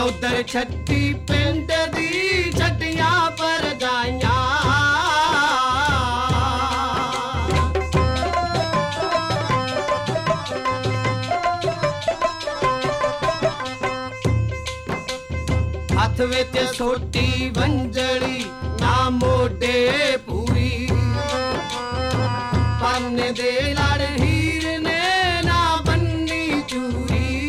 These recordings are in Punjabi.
ਚੌਧਰ ਛੱਟੀ ਪਿੰਡ ਦੀ ਛੱਡੀਆਂ ਪਰਜਾਈਆਂ ਹੱਥ ਵਿੱਚ ਛੋਟੀ ਵੰਜੜੀ ਨਾ ਮੋਢੇ ਪੂਰੀ ਪੰਨੇ ਦੇ ਲੜ ਹੀਰ ਨੇ ਨਾ ਬੰਨੀ ਚੂਰੀ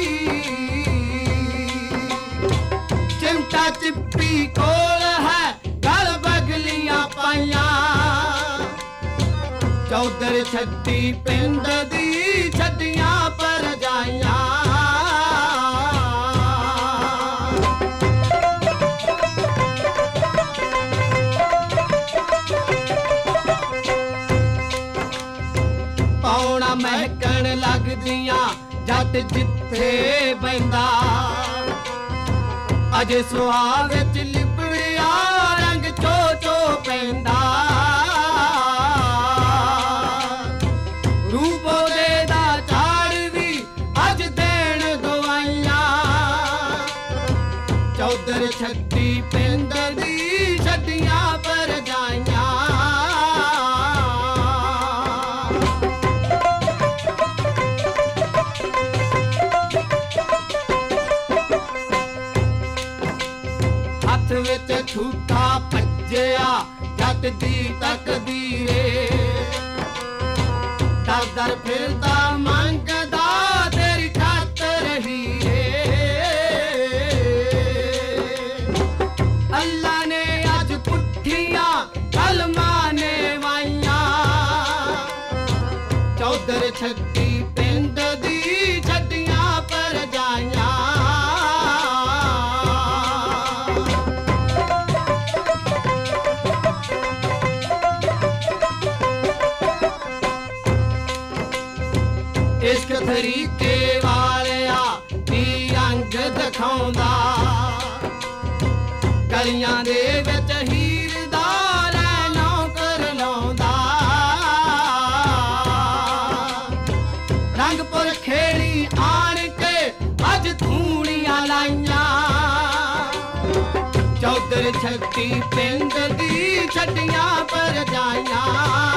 ਚਿਮਟਾ ਚਿੱਪੀ ਕੋਲ ਹੈ ਗਲ ਬਗਲੀਆਂ ਪਾਈਆਂ ਚੌਧਰ ਛੱਟੀ ਪਿੰਡ ਦੀ ਛੱਡੀਆਂ ਪਰਜਾਈਆਂ ਪੌਣਾ ਮਹਿਕਣ ਲੱਗਦੀਆਂ ਜੱਟ ਜਿੱਥੇ ਬੈਂਦਾ ਅਜੇ ਸੁਆਹ ਵਿੱਚ ਲਿਬੜਿਆ ਰੰਗ ਚੋ ਚੋ ਪੈਂਦਾ ਰੂਪ ਉਹਦੇ ਦਾ ਝਾੜ ਵੀ ਅੱਜ ਦੇਣ ਦਵਾਈਆਂ ਚੌਧਰ ਛੱਟੀ ਪਿੰਡ ਦੀ ਛੱਡੀਆਂ ਪਰਜਾਈਆਂ ਹੱਥ ਵਿੱਚ ਠੂਠਾ ਭੱਜਿਆ ਜੱਟ ਦੀ ਤਕਦੀਰੇ ਦਰ ਦਰ ਫਿਰਦਾ ਮੰਗਦਾ ਤੇਰੀ ਖਾਤਰ ਹੀਰੇ ਅੱਲਾ ਨੇ ਅੱਜ ਪੁੱਠੀਆਂ ਕਲਮਾਂ ਨੇ ਵਾਈਆਂ ਚੌਧਰ ਛੱਟੀ ਪਿੰਡ ਦੀ ਛੱਡੀਆਂ ਪਰਜਾਈਆਂ ਇਸ਼ਕ ਤਰੀਕੇ ਵਾਲਿਆ ਦੀ ਅੰਗ ਦਿਖਾਉਂਦਾ ਗਲੀਆਂ ਦੇ ਵਿੱਚ ਹੀਰ ਦਾ ਲੈ ਨੌਕਰ ਲਾਉਂਦਾ ਰੰਗਪੁਰ ਖੇੜੀ ਆਣ ਕੇ ਅੱਜ ਧੂਣੀਆਂ ਲਾਈਆਂ ਚੌਧਰ ਛੱਟੀ ਪਿੰਡ ਦੀ ਛੱਡੀਆਂ ਪਰਜਾਈਆਂ